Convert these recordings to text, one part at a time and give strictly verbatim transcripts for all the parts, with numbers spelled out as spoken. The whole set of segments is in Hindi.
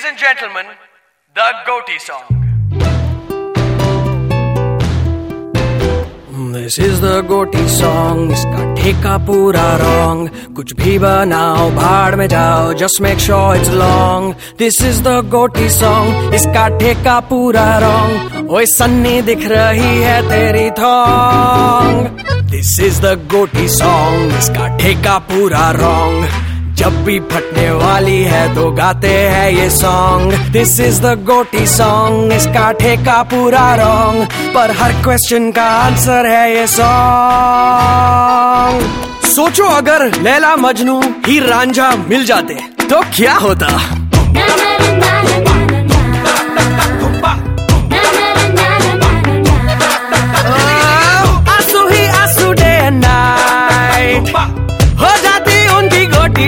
Ladies and gentlemen, the Goatee song. This is the Goatee song. इसका ठेका पूरा wrong. कुछ भी बनाओ भाड़ में जाओ. Just make sure it's long. This is the Goatee song. इसका ठेका पूरा wrong. ओए सन्नी दिख रही है तेरी थोंग. This is the Goatee song. इसका ठेका पूरा wrong. जब भी फटने वाली है तो गाते हैं ये सॉन्ग. दिस इज द गोटी सॉन्ग. इसका ठेका पूरा रॉन्ग, पर हर क्वेश्चन का आंसर है ये सॉन्ग. सोचो अगर लैला मजनू हीर रांझा मिल जाते तो क्या होता. आंसू ही आंसू डे एंड नाइट हो जाती उनकी गोटी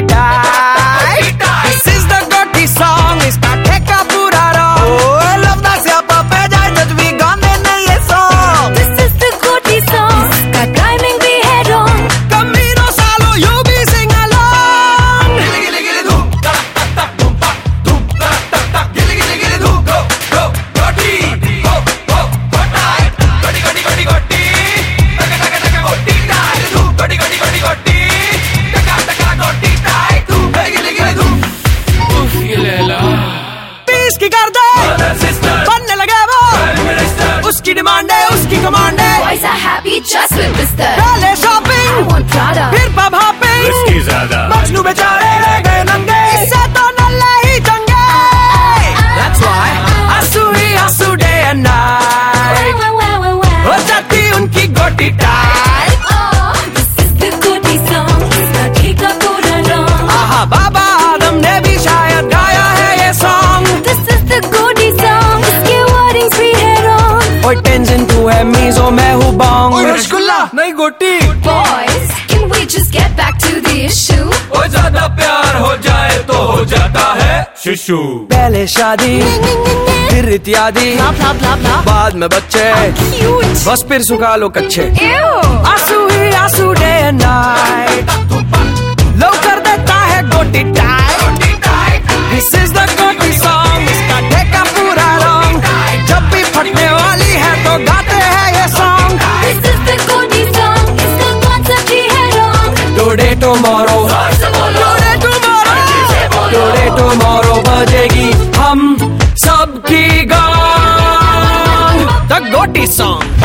tight. This is the Goatee song. इसका ठेका पूरा रॉन्ग. Oh, love ना स्यापा पे जाए जज भी गाने नहीं ये song. This is the Goatee song. इसका timing भी है wrong. Camino सालो you भी sing along. Gilly gilly gilly doo, tak tak tak boom pak, doo tak tak tak, gilly gilly gilly doo, go go Goatee, go go Goatee, Goatee Goatee Goatee Goatee, taka taka taka Goatee tie, doo Goatee Goatee Goatee Goatee, taka taka Goatee tie, doo gilly gilly doo. Uff ये लैला पीस की कर दे sister, बनने लगे वो. minister, उसकी डिमांड है उसकी कमांड है. Boys are happy just with Mister पहले I शॉपिंग want Prada. फिर पब हॉपिंग. इसकी ज्यादा मजनू बेचारे रह गए नंगे. इससे तो नल्ले ही चंगे. That's why आंसू ही आंसू day and night Wow, wow, wow, wow. हो जाती उनकी गोटी tight. Oh, this is the Goatee song. इसका ठेका पूरा wrong. आहा बाबा आदम ने भी शायद गाया है ये song. This is the Goatee song. इसके wordings भी है wrong. ओए टेंशन तू है मीजो मैं हूँ बॉन्ग. रसगुल्ला नहीं गोटी. Boys, can we just get back to the issue? हो ज्यादा प्यार हो जाए तो हो जाता है शिशु. पहले शादी फिर इत्यादि Blah blah blah blah. बाद में बच्चे Cute. बस फिर सुखा लो कच्चे. Ew. आंसू ही आंसू डे एंड नाइट लो कर देता है गोटी टाइट. दिस इज द गोटी सॉन्ग. इसका ठेका पूरा रॉन्ग. जब भी फटने वाली है तो गाते हैं ये song. This is the Goatee song. इसका concept ही है wrong. Today tomorrow today tomorrow today tomorrow बजेगी हम सबकी गान. द गोटी सॉन्ग.